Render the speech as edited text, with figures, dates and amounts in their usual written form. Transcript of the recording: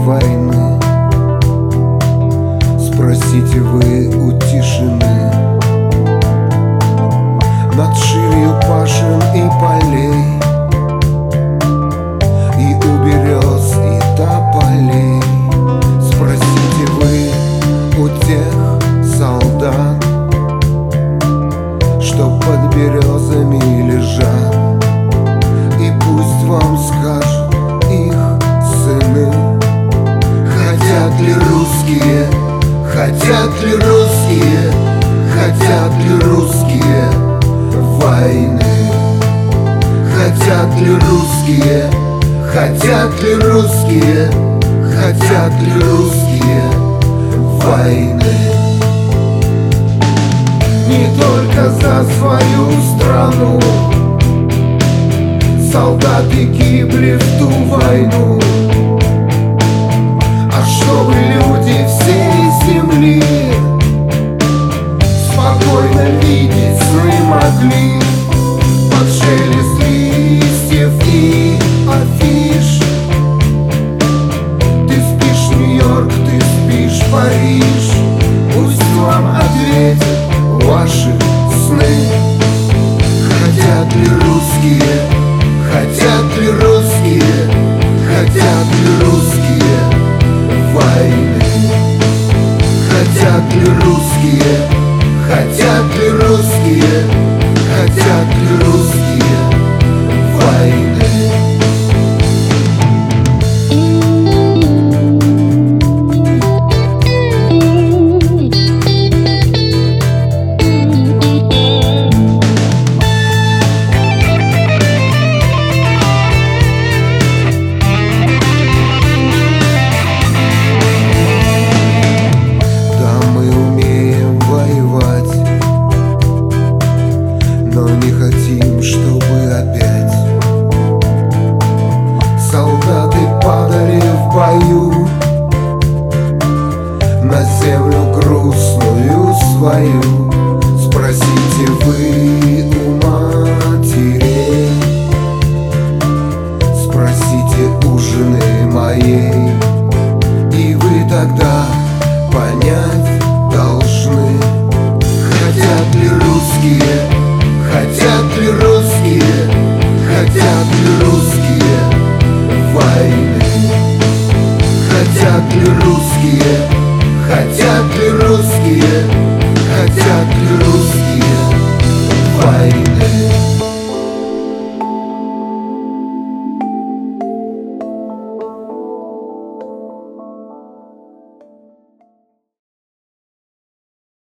войны. Спросите вы у тишины над ширью пашин и полей, и у берез и тополей. Спросите вы у тех солдат, что под березами лежат, и пусть вам скажут их сыны. Хотят ли русские, хотят ли русские, хотят ли русские войны? Хотят ли русские, хотят ли русские, хотят ли русские войны? Не только за свою страну солдаты гибли в ту войну, а чтобы люди всей земли спокойно видеть сны могли под шелест листьев и афиш. Ты спишь, Нью-Йорк, ты спишь, Париж, пусть вам ответят ваши сны. Хотят ли русские, хотят ли русские, хотят ли русские войны? Хотят ли русские, хотят ли русские, хотят ли русские войны? Но не хотим, чтобы опять солдаты падали в бою на землю грустную свою. Спросите вы у матерей, спросите у жены моей, и вы тогда понять должны. Хотят ли русские, хотят ли русские, хотят ли русские войны? Хотят ли русские, хотят ли русские, хотят ли